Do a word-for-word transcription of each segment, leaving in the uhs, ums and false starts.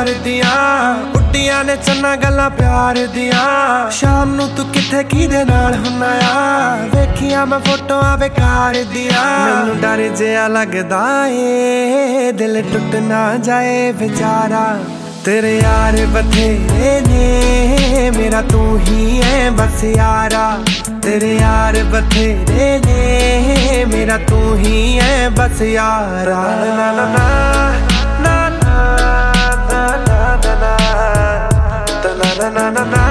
यार दियां उड्डियां ने चन्ना गल्लां प्यार दियां शाम नू तू किथे किदे नाल हुन्ना आ वेखियां मैं फोटोआं बेकार दियां मैनू डर जिहा लगदा ए दिल टुट ना जाए बेचारा तेरे यार बथेरे ने मेरा तू ही है बस यारा तेरे यार बथेरे ने मेरा तू ही है बस यारा ना ना ना ना ना ना ना ना ना ना ना ना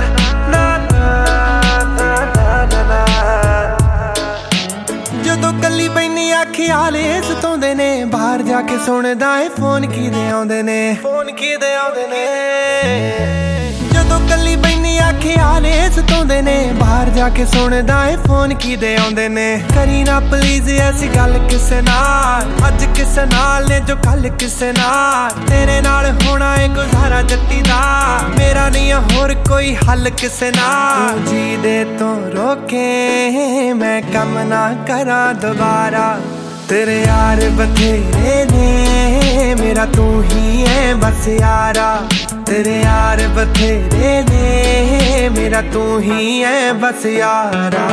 ਜਦੋਂ ਕੱਲੀ ਬੈਨੀ ख्याल सताउंदे ने बाहर जाके सुनदा है फोन किदे आउंदे ने फोन किदे आउंदे ने जदों कल्ली बैनी ख्याल सताउंदे ने बाहर जाके सुनदा है फोन किदे आउंदे ने करी ना प्लीज ऐसी गल किसे नाल अज किसे नाल ने जो कल किसे नाल तेरे नाल होना है गुजारा जट्टी दा मेरा नहीं होर कोई हल किसे नाल जी दे तो रोके मैं कम ना करा दोबारा तेरे यार बथेरे ने मेरा तू ही है बस यारा तेरे यार बथेरे ने मेरा तू ही है बस यारा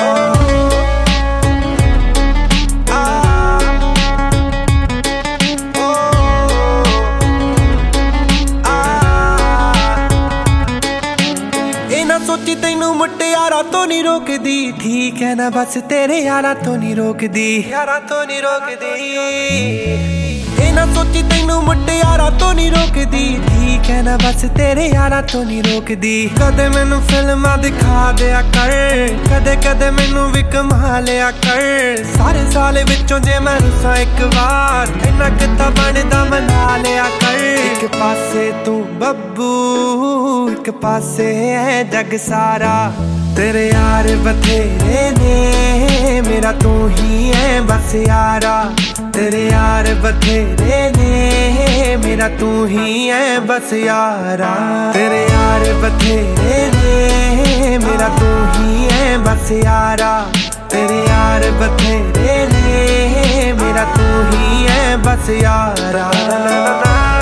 सोची तैनू मुटियारा तो नहीं रोकदी ठीक है ना बस तेरे यारा तो नहीं रोकदी यारा तो नहीं रोकदी ए ना सोची तैनू मुटियारा तो नहीं रोकदी ठीक है ना बस तेरे यारा तो नहीं रोकदी कदे मैनू फिल्मां दिखा दिया कर कदे कदे मैनू भी कमा लिया कर सारे साल विचों जे मैं रुसां एक बार इन्ना किता बनदा मना लिया कर एक पासे तू बब्बू एक पासे है जग सारा तेरे यार बथेरे ने मेरा तू ही है बस यारा तेरे यार बथेरे ने मेरा तू ही है बस यारा तेरे यार बथेरे ने मेरा तू ही है बस यारा तेरे यार बथेरे ने मेरा तू ही है बस यारा।